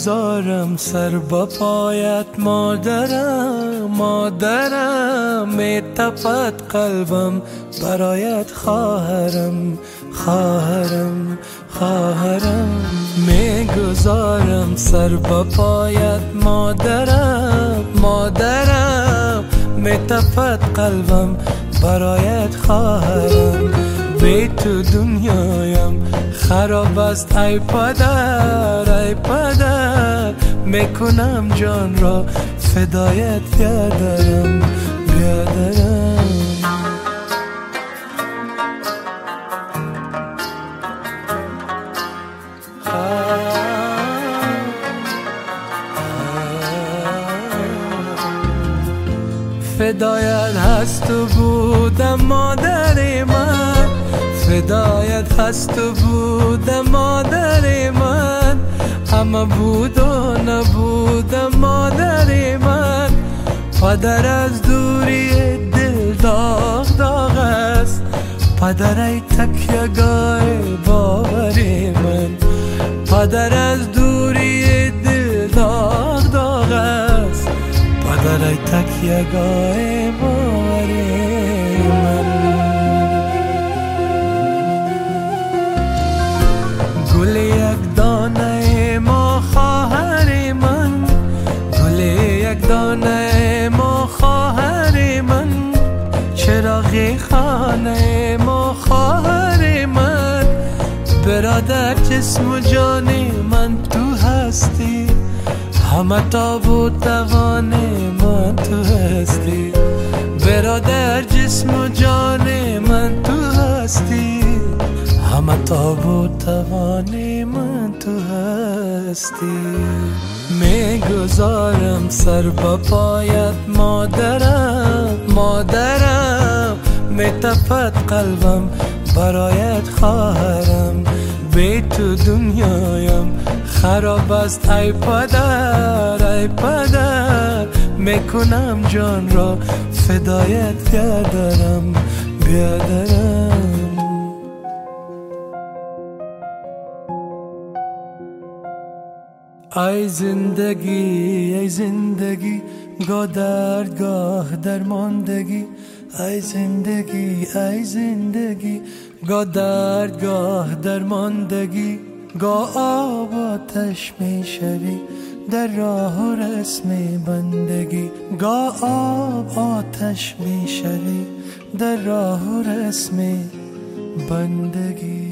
میگذارم سر با پایت مادرم، مادرم میتپد قلبم برایت خواهرم، خواهرم، خواهرم. میگذارم سر با پایت مادرم، مادرم میتپد قلبم برایت خواهرم. بی تو دنیایم خراب است ای پدر، ای پدر میکنم جان را فدایت بیادرم، بیادرم. فدایت هست و بودم مادر من، فدایت هست و بودم مادر من، اما بود و نبودم مادر من. پدر از دوری دل داغ داغ است، پدر ای تکیه‌گاه باور من. پدر از دوری دل داغ داغ است، پدر ای تکیه‌گاه باور من. گل یک دانه ما خواهر من، گل یک دانه ما خواهر من، چراغ خانه ما خواهر من. برادر جسم و جان من تو هستی، همه تاب و توان من تو هستی. برادر جسم و جان من تو هستی، همه تاب و توان من تو هستی. میگذارم سر با پایت مادرم، مادرم میتپد قلبم برایت خواهرم. بی تو دنیایم خراب است ای پدر، ای پدر میکنم جان را فدایت بیادرم، بیادرم. ای زندگی، ای زندگی گاه درد گاه درماندگی. ای زندگی، ای زندگی گاه درد گاه درماندگی. گاه آب آتش میشوی در راه و رسم بندگی، گاه آب آتش میشوی در راه و رسم بندگی.